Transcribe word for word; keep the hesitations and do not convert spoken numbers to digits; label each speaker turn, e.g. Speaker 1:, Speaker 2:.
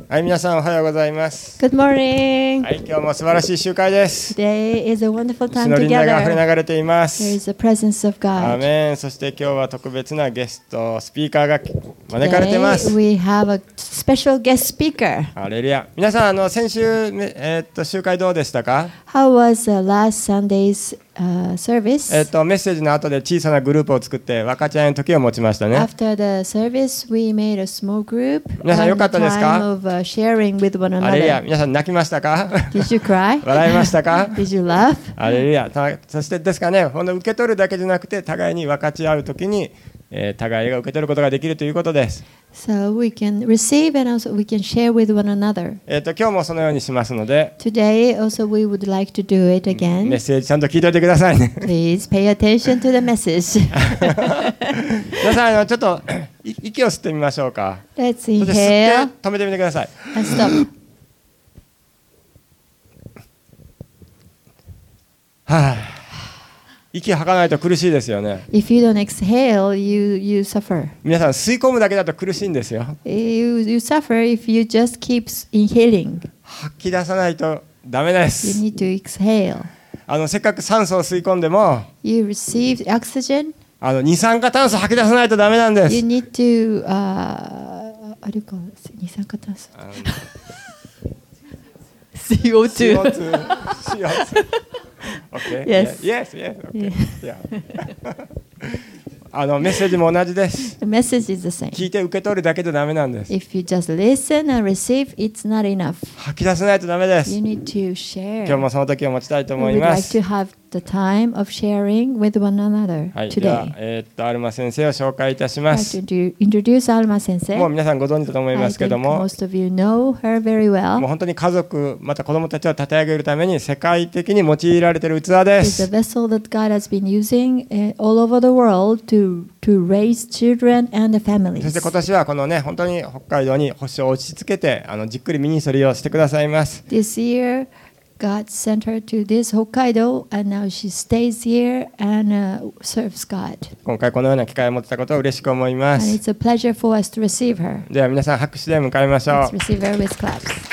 Speaker 1: はい、皆さんおはようございます。
Speaker 2: Good morning.
Speaker 1: はい、今日も素晴らしい集会です。
Speaker 2: Today is a wonderful
Speaker 1: 主
Speaker 2: time
Speaker 1: の臨在が溢れ
Speaker 2: together.
Speaker 1: 流れていま
Speaker 2: There
Speaker 1: す。
Speaker 2: is the presence of
Speaker 1: アー
Speaker 2: God.
Speaker 1: メン。そして今日は特別なゲストスピーカーが招かれていま
Speaker 2: Today
Speaker 1: す。
Speaker 2: we have a special guest speaker.
Speaker 1: ハレルヤ。皆さん、あの先週、めえーっと集会どうでしたか？
Speaker 2: How was the last Sunday's uh, service?
Speaker 1: えーっとメッセージの後で小さなグループを作って分かち合いの時を持ちましたね。
Speaker 2: After the service, we made a small group.
Speaker 1: 皆さん、よかったですか？
Speaker 2: Time of uh, sharing with one
Speaker 1: ハレルヤ。
Speaker 2: another.
Speaker 1: 皆さん泣きましたか？
Speaker 2: Did you cry?
Speaker 1: 笑いましたか？
Speaker 2: Did you laugh?
Speaker 1: ハレルヤ。たそしてですかね、ほんと受け取るだけじゃなくて互いに分かち合う時に、えー互いが受け取ることができるということです。
Speaker 2: So we can receive and also we can share with one another.
Speaker 1: えーっと今日もそのようにしますので、
Speaker 2: Today also we would like to do it
Speaker 1: メッ
Speaker 2: again.
Speaker 1: セージちゃんと聞いておいてくださいね。
Speaker 2: Please pay attention to the message.
Speaker 1: 皆さん、あのちょっとい息を吸ってみましょうか。
Speaker 2: Let's
Speaker 1: そして吸
Speaker 2: inhale
Speaker 1: って止めてみてください。
Speaker 2: and stop.
Speaker 1: はあ、息を吐かないと苦しいですよね。
Speaker 2: If you don't exhale, you, you suffer.
Speaker 1: 皆さん、吸い込むだけだと苦しいんですよ。
Speaker 2: You, you suffer if you just keep inhaling.
Speaker 1: 吐き出さないとダメで
Speaker 2: You
Speaker 1: す。
Speaker 2: need to exhale.
Speaker 1: あのせっかく酸素を吸い込んでも、
Speaker 2: You receive oxygen.
Speaker 1: あの二酸化炭素吐き出さないとダメなんで
Speaker 2: You
Speaker 1: す。
Speaker 2: need to, uh, what do you call it? 二酸化炭素。
Speaker 1: あの
Speaker 2: シーオーツー
Speaker 1: シーオーツー シーオーツー Okay.
Speaker 2: Yes.
Speaker 1: Yes, yes. Okay. Yeah. あのメッセージも同じです。
Speaker 2: The message is the same.
Speaker 1: 聞いて受け取るだけじゃダメなんです。
Speaker 2: If you just listen and receive, it's not enough.
Speaker 1: 吐き出さないとダメで
Speaker 2: You
Speaker 1: す。
Speaker 2: need to share.
Speaker 1: 今日もその時を持ちたいと
Speaker 2: We
Speaker 1: 思い
Speaker 2: would
Speaker 1: ま
Speaker 2: like
Speaker 1: す。
Speaker 2: to have the time of sharing with one another
Speaker 1: はい、では
Speaker 2: today.
Speaker 1: えーっとアルマ先生を紹介いたし
Speaker 2: I'd
Speaker 1: ま
Speaker 2: like
Speaker 1: す。
Speaker 2: to introduce Alma 先生。
Speaker 1: もう皆さんご存知だと思い
Speaker 2: I
Speaker 1: ますけ
Speaker 2: think
Speaker 1: ども、
Speaker 2: most of you know her very
Speaker 1: もう
Speaker 2: well.
Speaker 1: 本当に家族また子供たちを立て上げるために世界的に用いられている器で
Speaker 2: It's a
Speaker 1: す。
Speaker 2: vessel that God has been using uh, all over the world to, to raise children and the
Speaker 1: そして
Speaker 2: families.
Speaker 1: 今年はこのね本当に北海道に星を落ち着けてあのじっくりミニストリーをしてくださいます。
Speaker 2: This year, God sent her to this Hokkaido, and now she stays here and uh, serves God.
Speaker 1: 今回このような機会を持ってたことを嬉しく思いま
Speaker 2: And
Speaker 1: す。
Speaker 2: it's a pleasure for us to receive her.
Speaker 1: では皆さん拍手で迎えましょ
Speaker 2: Let's
Speaker 1: う。
Speaker 2: receive her with claps.